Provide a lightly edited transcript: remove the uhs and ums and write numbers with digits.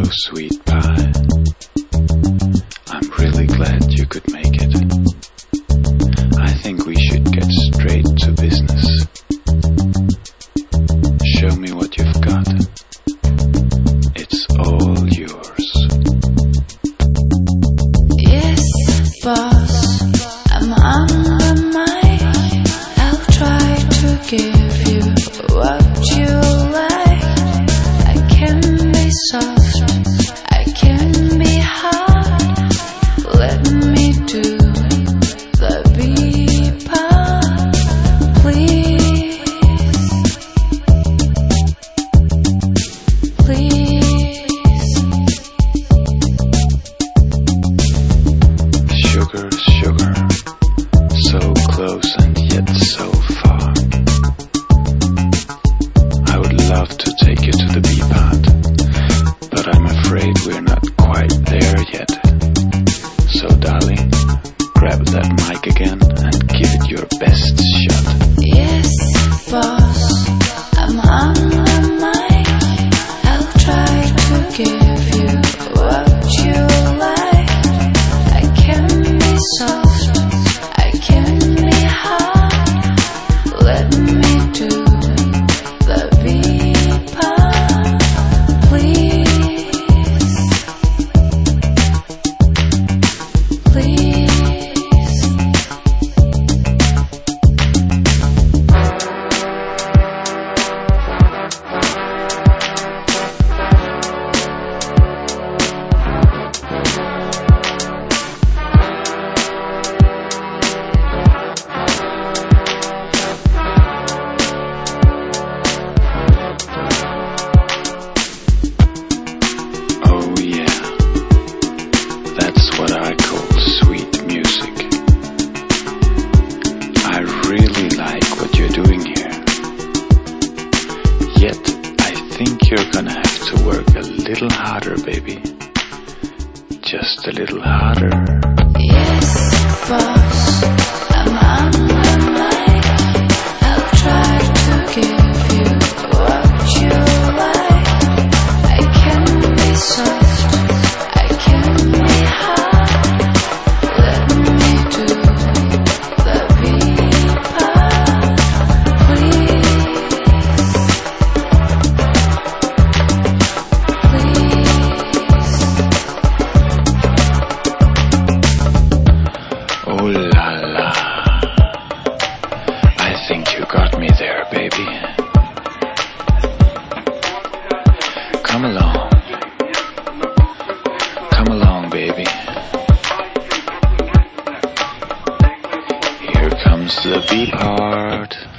sweet pie. I'm really glad you could make it. I think we should get straight to business. Show me what you've got. It's all yours. Yes, boss, I'm on the mic. I'll try to give you what you like. I can be soft, I can be hard. Let me do the beat part, please, please. Sugar, sugar, so close and yet so far. I would love to take you to the bee part, but I'm afraid we're not quite there yet. So darling, grab that mic again and give it your best shot. Yes, boss, I'm on the mic. I'll try to give you what you like. I can be soft, I can be hard. Let me do the beat part, please, please. Oh yeah, that's what I call sweet music. I really like what you're doing here. Yet, I think you're gonna have to work a little harder, baby. Just a little harder. Yes, boss, I'm on the mic. I'll try to give you what you like. I can be soft, I can be hard. Let me do the beat part, please, please. Oh la la. I think you got me there, baby. Come along. Come along, baby. Here comes the B part.